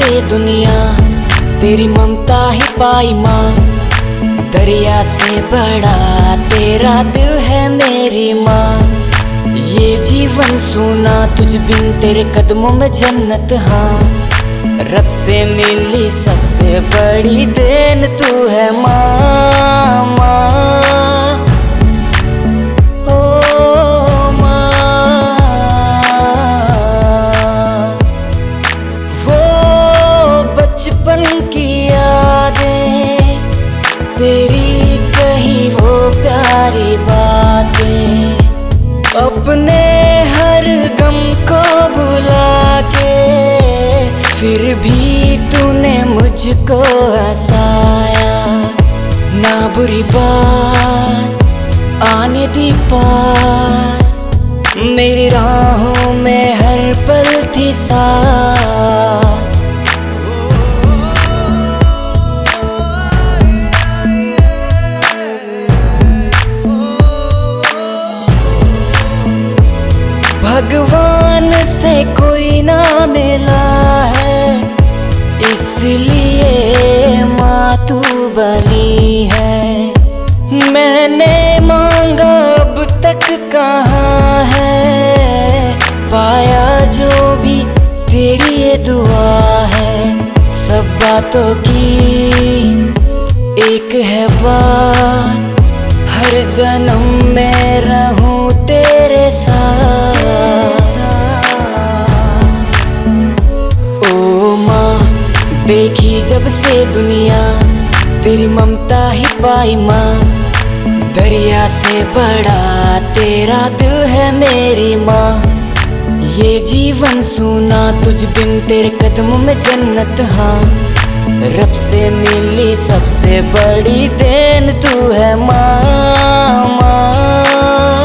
से दुनिया, तेरी ममता ही पाई माँ। दरिया से बड़ा तेरा दिल है मेरी माँ। ये जीवन सूना तुझ बिन, तेरे कदमों में जन्नत हाँ। रब से मिली सबसे बड़ी देन तू है माँ, माँ। ओ माँ, वो बचपन की यादें, तेरी कही वो प्यारी बातें, अपने हर गम को भुला के फिर भी तूने मुझको हंसाया। ना बुरी बात आने दी पास, मेरी राहों में हर पल थी साथ। भगवान से कोई ना मिला है, इसलिए माँ तू बनी है। मैंने मांगा अब तक कहाँ है, पाया जो भी तेरी ये दुआ है। सब बातों की एक है बात, हर जन्म में रहूं तेरे साथ। ओ माँ, देखी जब से दुनिया, तेरी ममता ही पाई माँ। दरिया से बड़ा तेरा दिल है मेरी माँ। ये जीवन सूना तुझ बिन, तेरे कदमों में जन्नत हाँ। रब से मिली सबसे बड़ी देन तू है माँ, माँ।